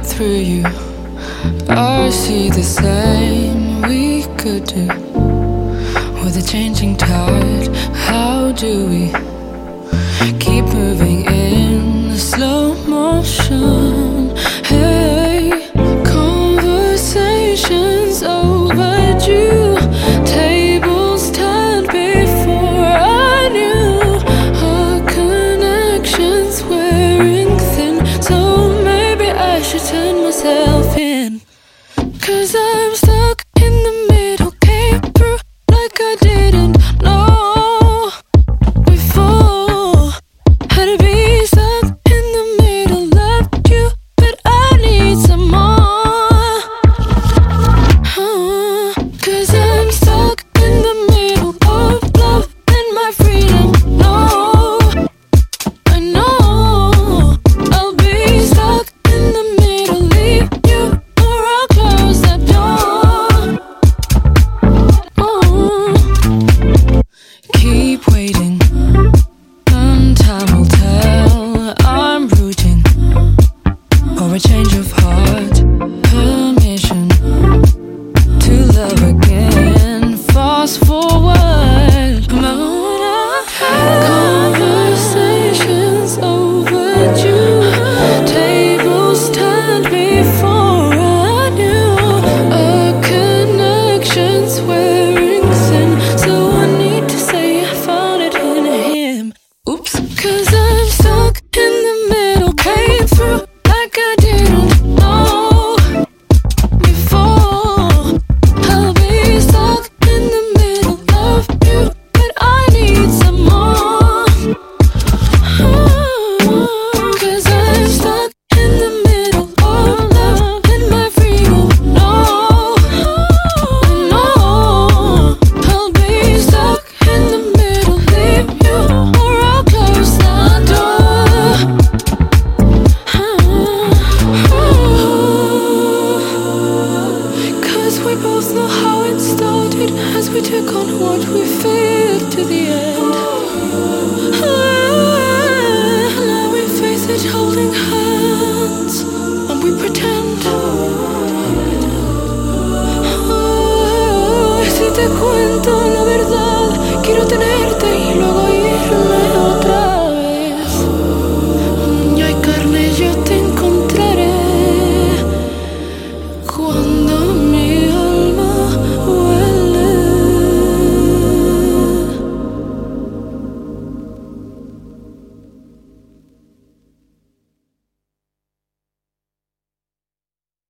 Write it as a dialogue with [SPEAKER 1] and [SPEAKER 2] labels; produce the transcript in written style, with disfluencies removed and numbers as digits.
[SPEAKER 1] through you. I see the same we could do. With a changing tide, how do we keep moving in slow motion? Hey, conversations overdue, tables turned before I knew. Our connections wearing thin, so maybe I should turn myself in. 'Cause I'm stuck in the middle, came through like I didn't know before. Had to be stuck in the middle, loved you, but I need some more. 'Cause I'm stuck in the middle of love and my freedom. No, I know I'll be stuck in the middle, leave you or I'll close that door. Keep waiting, and time will tell. I'm rooting for a change of heart, permission to love again. Fast forward, conversations overdue, tables turned before I knew. Our connections wearing thin, so I need to say I found it in him. Oops, 'cause I'm stuck in the middle, came through like I didn't know before. I'll be stuck in the middle, love you, but I need some more. 'Cause I'm stuck in the middle of love and my freedom. No, I know I'll be stuck in the middle, leave you or I'll close the door. 'Cause we both know how it started as we took on what we feared to the end.